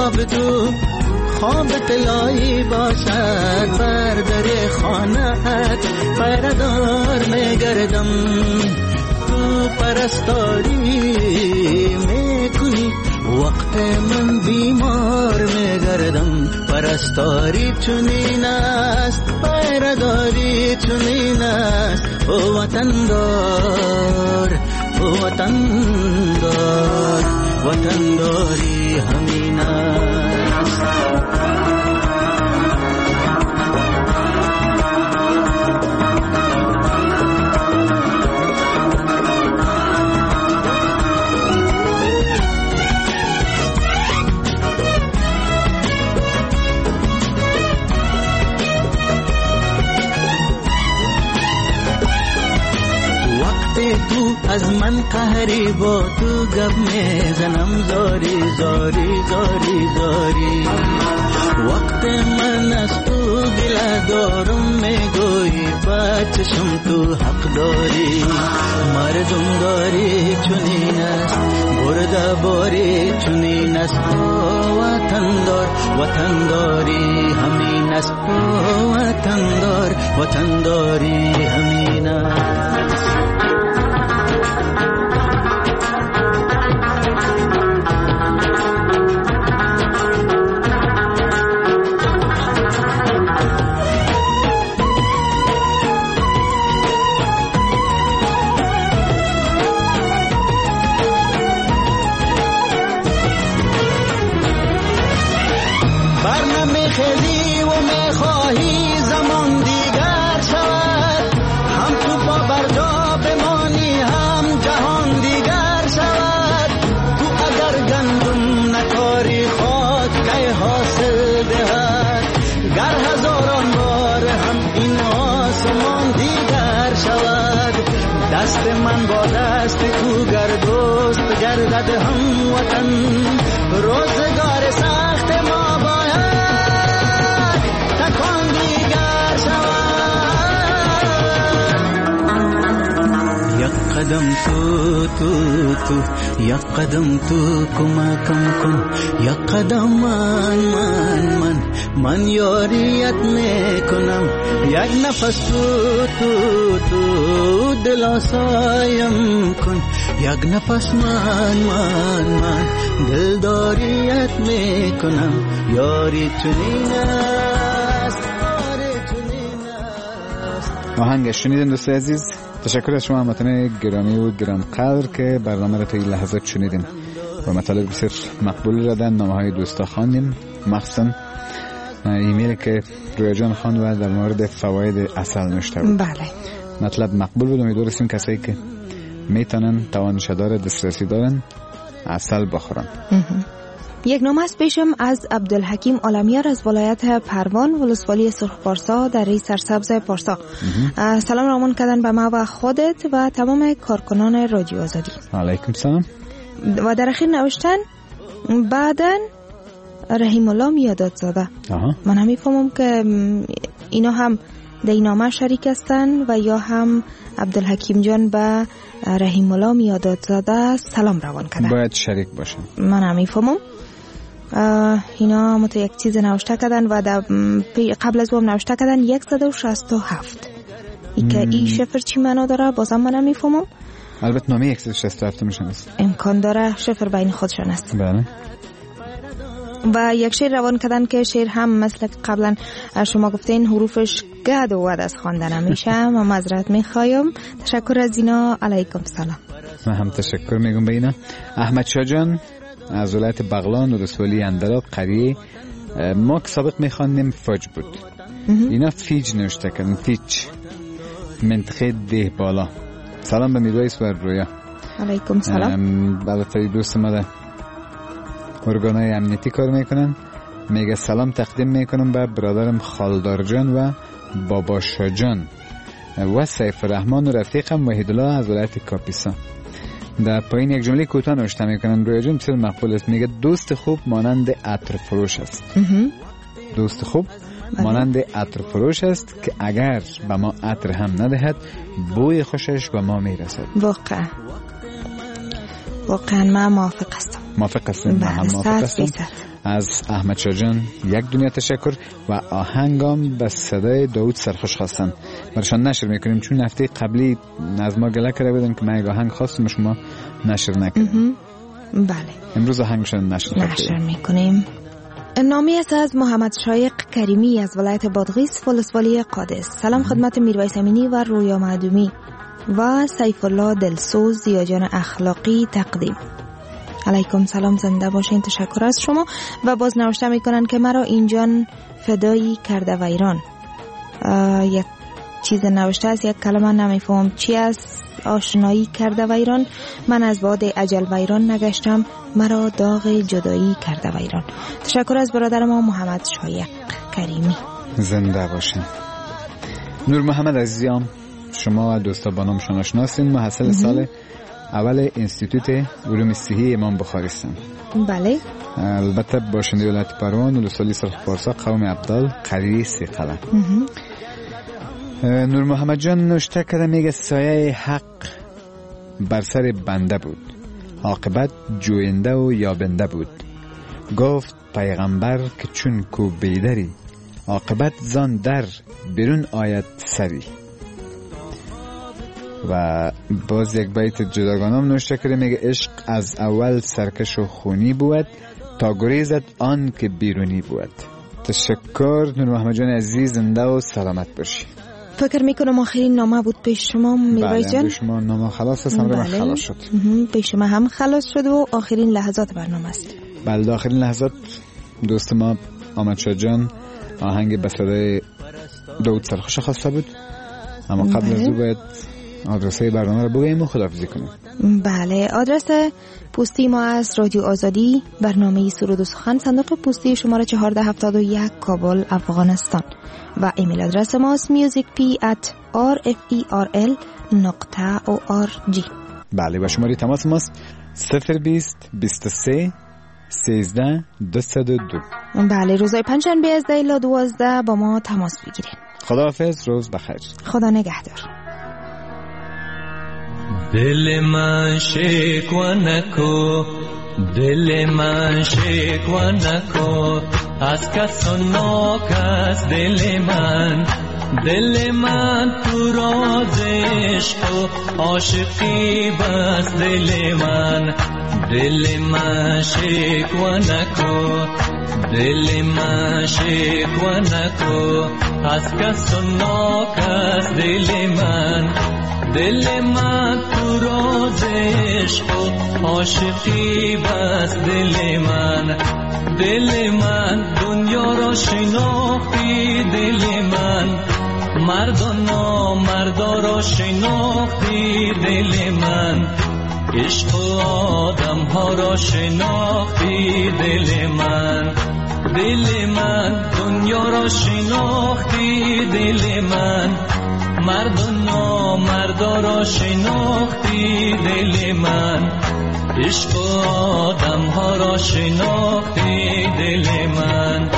خواب طلایی باشد بر در خانت پیردار میگردم، تو پرستاری میکنی وقت من بیمار میگردم، پرستاری چنین است پیرداری چنین است او وطنداری همین است. تو از من قهری با تو گپ میزنم زاری زاری زاری زاری، وقت من از تو گله دارم میگویی بچشم تو حق داری، مردم داری چنین است برده باری چنین است وطنداری همین است وطنداری همین است. خیلی و میخواهی زمان دی دست من با دست تو دوست گردد هم وطن روزگار سخت ما باید تکان دیگر شود یک قدم تو یک قدم تو کمکم کن یک قدم من یاریت میکنم یک نفس تو دل آسایم کن یک نفس من دلداریت میکنم یاری چنین است آهنگ شنیدن دوست عزیز. تشکر از شما هموطنان گرامی و گرانقدر که برنامه را تا این لحظات شنیدین و مطالب بسیار مقبول را در نامه‌های دوستا خواندیم، مخصوصا ایمیل که رویا جان خواند و در مورد فواید عسل نوشته بود. بله، مطلب مقبول بود. امیدواریم کسایی که میتونن توانش داره دسترسی دارن عسل بخورن. یک نامه است پیشم از عبدالحکیم عالمیار از ولایت پروان ولسوالی سرخ پارسا در سرسبز پارسا. سلام رامان کردن به ما و خودت و تمام کارکنان رادیو آزادی. علیکم سلام. و در اخیر نوشتن بعدن رحیم الله میادات زاده. من هم میفهمم که اینا هم در این نامه شریک هستن و یا هم عبدالحکیم جان به رحیم الله میادات زاده سلام روان کردن. باید شریک باشن. من هم میفهمم. اینا مت یک چیز نوشته کردن و قبل از اون نوشته کردن 167. ای که این شفر چی معنا داره بازم من هم میفهمم. البته نامه 167 میشن است. امکان داره شفر بین خودشان است. بله. و یک شعر روان کردن که شعر هم مثل قبلا شما گفتین حروفش گد و ود از خواندن میشه. من معذرت میخوایم. تشکر از اینا. علیکم سلام. من هم تشکر میگم به اینا. احمد شاه جان از ولایت بغلان و رسولی اندراب قریه ما که سابق میخواندیم فاج بود. اینا فیج نوشته کردن. فیج منطقه ده بالا. سلام به میرویس و رویا. علیکم سلام. البته دوست ما در ارگانهای امنیتی کار میکنن. میگه سلام تقدیم میکنم به برادرم خالدار جان و بابا شاه جان و سیف الرحمن و رفیقم وحیدالله از ولایت کاپیسا. در پایین یک جمله کوتاه نوشته میکنن. رویا جان بسیار مقبول است. میگه دوست خوب مانند عطر فروش است. دوست خوب مانند عطر فروش است که اگر به ما عطر هم ندهد بوی خوشش به ما میرسد. واقعا من موافق هستم. موافق هستم. از احمد شاه جان یک دنیا تشکر و آهنگام به صدای داود سرخوش خواستن. برشان نشر میکنیم چون هفته قبلی از ما گله کرده بودن که من یک آهنگ خواستم شما نشر نکنیم. بله. امروز آهنگشان نشر میکنیم. نامی است از محمد شایق کریمی از ولایت بادغیس ولسوالی قادس. سلام خدمت میرویس امینی و رویا معدومی و سیف الله دلسوز زیاجان اخلاقی تقدیم. علیکم سلام. زنده باشین. تشکر از شما. و باز نوشته میکنن که مرا اینجان فدایی کرده و ایران. یک چیز نوشته است، یک کلمه نمیفهم چی است. آشنایی کرده و ایران. من از باد اجل و ایران نگشتم، مرا داغ جدایی کرده و ایران. تشکر از برادر ما محمد شایق کریمی. زنده باشین. نور محمد عزیزم، شما و دوستا با نامشون آشناسین. محصل سال اول انستیتوت علوم صحی امام بخاری هستم. بله. البته باشنده ولایت پروان و لسوالی سرخ پارسا قوم عبدال قریه سیقله. نور محمد جان نوشته کرده میگه سایه حق بر سر بنده بود، عاقبت جوینده و یابنده بود. گفت پیغمبر که چون کو بیدری، عاقبت زان در بیرون آید سری. و باز یک بیت جداگانه نوشته کرده میگه عشق از اول سرکش و خونی بود، تا گریزت آن که بیرونی بود. تشکر نور محمد جان عزیز، زنده و سلامت باشی. فکر میکنم آخرین نامه بود پیش شما میرویس جان. بله شما نامه خلاص است. من خلاص شد. پیش شما هم خلاص شد و آخرین لحظات برنامه است. بله آخرین لحظات دوست ما احمد شاه جان آهنگ به صدای داود سرخوش خواسته بود، اما قبل از او باید آدرسه برنامه رو بگوییم و خداحافظی کنیم. بله، آدرس پستی ما از رادیو آزادی، برنامه سرود و سخن، صندوق پستی شماره 1471 کابل افغانستان. و ایمیل آدرس ما است musicp@ rferl.org. بله و شماره تماس ماست 020 23 13 202. بله روزهای پنجشنبه از 10 الی 12 با ما تماس بگیرید. خداحافظ، روز بخیر. خدا نگهدار. دل من شکوه نکن، دل من شکوه نکن از کس و ناکس. دل من تو راز عشق و عاشقی بس. دل من شکوه نکن، دل من شکوه نکن از کس و ناکس. دل من تو راز عشق و عاشقی بس. دل من دنیا را شناختی. دل من مرد و نامردا را شناختی. دل من عشق و آدم ها را شناختی. دل من دنیا را شناختی. دل من مرد و نامردا را شناختی. دل من عشق و آدم ها را شناختی. دل من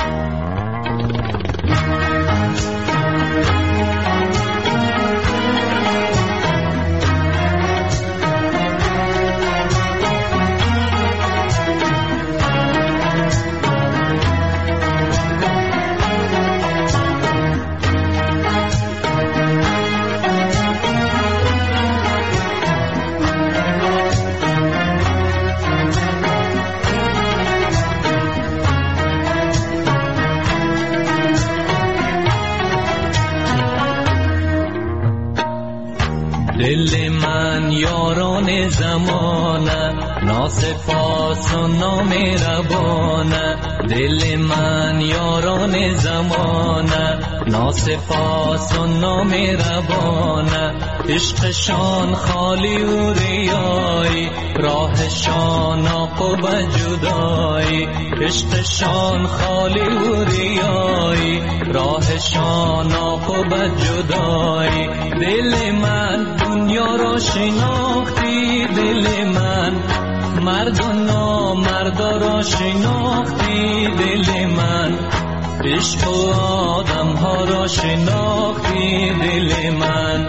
دل من یاران زمانه ناسپاس و نامهربانه. دل من یاران زمانه ناسپاس و نامهربانه. عشقشان خالی و ریایی، راهشان عاقبت جدایی. عشقشان خالی و ریایی، راهشان عاقبت جدایی. دل من دنیا را شناختی. دل من مرد و نامردا را شناختی. دل من عشق و آدم ها را شناختی. دل من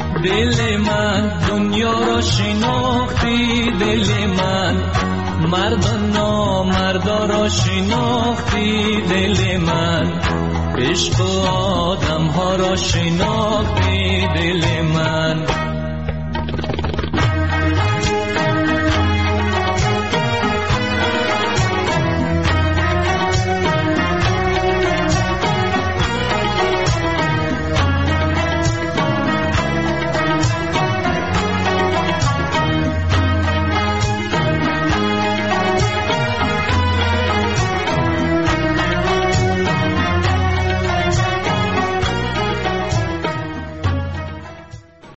دنیا را شناختی. دل من مرد و نامردا را شناختی. دل من عشق و آدم ها را شناختی. دل